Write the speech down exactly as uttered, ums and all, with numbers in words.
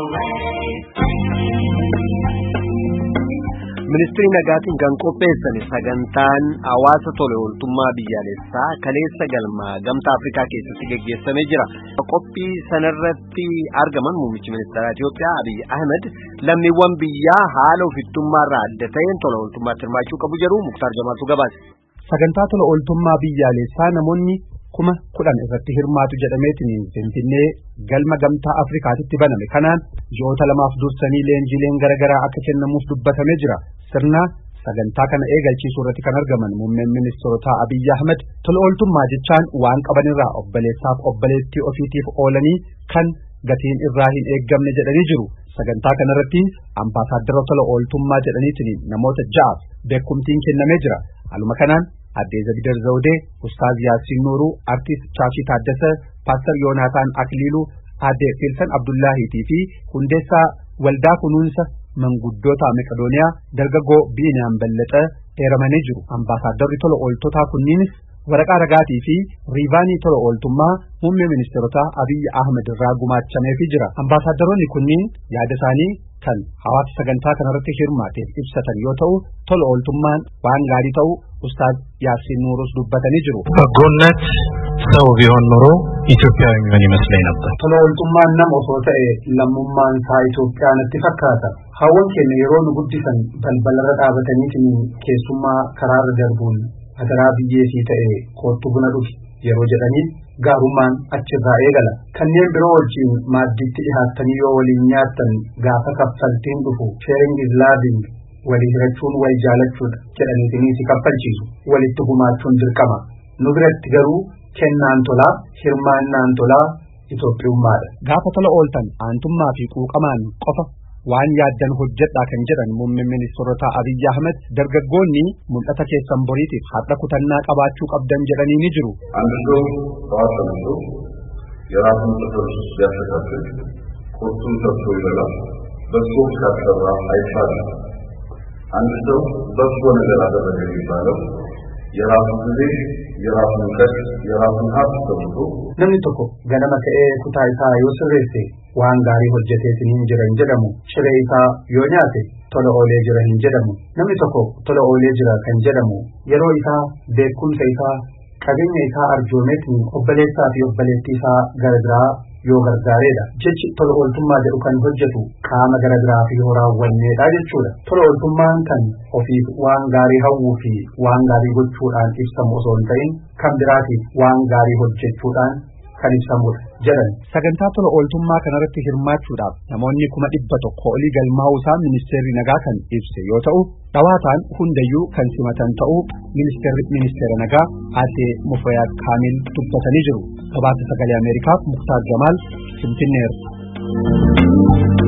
Ministri Nagaatiin kan qopheessan sagantaan hawaasa tola ooltummaa biyyaalessaa kaleessa galmaa gamtaa Afrikaa keessatti gaggeessamee jira. Qophii sanarratti argaman muummichi ministeera Itoophiyaa Abiy Ahmed lammiiwwan biyyaa haala ofittummaarraa adda ta'een tola ooltummaatti hirmaachuu qabu jedhu Muktaar Jamaaltu gabaase. Sagantaa tola ooltummaa biyyaalessaa namoonni kuma kudhan irratti hirmaatu jedhameetiin Finfinnee galma gamtaa Afrikaatti baname. Kanaan ji'oota lamaaf dursanii leenjiileen garaagaraa akka kennamuuf dubbatamee jira. Sirna sagantaa kana eegalchiisuu irratti kan argaman muummeen ministeerotaa Abiy Ahmed tola ooltummaa jechaan waan qabanirraa obboleessaaf obboleettii ofiitiif oolanii kan gatiin irraa hin eeggamne jedhanii jiru. Sagantaa kanarratti ambaasaadara tola ooltummaa jedhaniitiin namoota ja'aaf beekumtiin kennamee jira. Haaluma kanaan Adde Zabidar Zawdee, Ustaaz Yaasiin Nuuruu, Artiist Chaachii Taaddasee, Paaster Yoonaataan Akliiluu, Adde Filsan Abdullaahiitii fi hundeessaa waldaa kunuunsa manguddoota Maqedooniyaa dargaggoo Biiniyaan Bal'axaa eeramanii jiru. Ambaasaaddarri tola ooltotaa kunniinis waraqaa ragaatii fi riivaanii tola ooltummaa muummee ministeerotaa Abiy Ahmed irraa gumaachameefii jira. Ambaasaaddaroonni kunniin yaada isaanii kan hawaasa sagantaa kanarratti hirmaateef ibsatan yoo ta'u tola ooltummaan waan gaarii ta'u Ustaaz Yaasiin Nuurus dubbatanii jiru. በጎነት ሰው ቢሆን ኖሮ ኢትዮጵያዊ ምን ይመስለኝ ነበር። tola ooltummaan nama osoo ta'e lammummaan isaa Itoophiyaatti fakkaata. Hawwan keenya yeroo nu guddisan balbalarra dhaabataniitiin keessummaa karaarra darbuun agaraa biyyeesii ta'e kootu buna dhugi yeroo jedhanii gaarummaan achirraa eegala. Kanneen biroo wajjin maaddiitti dhihaatanii yoo waliin nyaattan gaafa kaffaltiin dhufu sharing is loving walii hirachuun wal jaalachuudha jedhaniitiin si kaffalchiisu. Walitti gumaachuun dirqama. Nu biratti garuu kennaan tolaa hirmaannaan tolaa Itoophiyummaadha. Gaafa tola ooltan aantummaa fi quuqamaan qofa waan yaaddan hojjedhaa kan jedhan muummeen ministeerotaa Abiy Ahmed dargaggoonni mul'ata keessan boriitiif har'a kutannaa qabaachuu qabdan jedhanii ni jiru. Andiso Baasaniso የራሱን ጥፍር ሲያስተካክል ኮቱን ሰጥቶ ይበላል። በሱ ካሰራ አይቻልም። አንድ ሰው በሱ ነገር አደረገ የሚባለው የራሱን ጊዜ የራሱን ቀን የራሱን ሀብት ሰጥቶ namni tokko ganama ka'ee kutaa isaa yoo sirreesse waan gaarii hojjeteetiin hin jiran jedhamu. Shiree isaa yoo nyaate tola oolee jira hin jedhamu. Namni tokko tola oolee jira kan jedhamu yeroo isaa beekumsa isaa qabeenya isaa arjoomeetiin obboleessaa fi obboleettii isaa gargaaraa yoo gargaareedha. Jechi tola ooltummaa jedhu kan hojjetu qaama gargaaraa fi horaawwanneedha jechuudha. Tola ooltummaan kan ofiif waan gaarii hawwuu fi waan gaarii gochuudhaan ibsamu osoo hin ta'in kan biraatiif waan gaarii hojjechuudhaan kan ibsamudha jedhan. Sagantaa tola ooltummaa kanarratti hirmaachuudhaaf namoonni kuma dhibba tokko olii galmaa'uu isaa ministeerri nagaa kan ibse yoo ta'u dhawaataan hundayyuu kan simatan ta'uu ministeerri ministeera nagaa Adde Mufayyaad Kaamil dubbatanii jiru. Gabaasa sagalee Ameerikaaf Muktaar Jamaal Finfinneerra.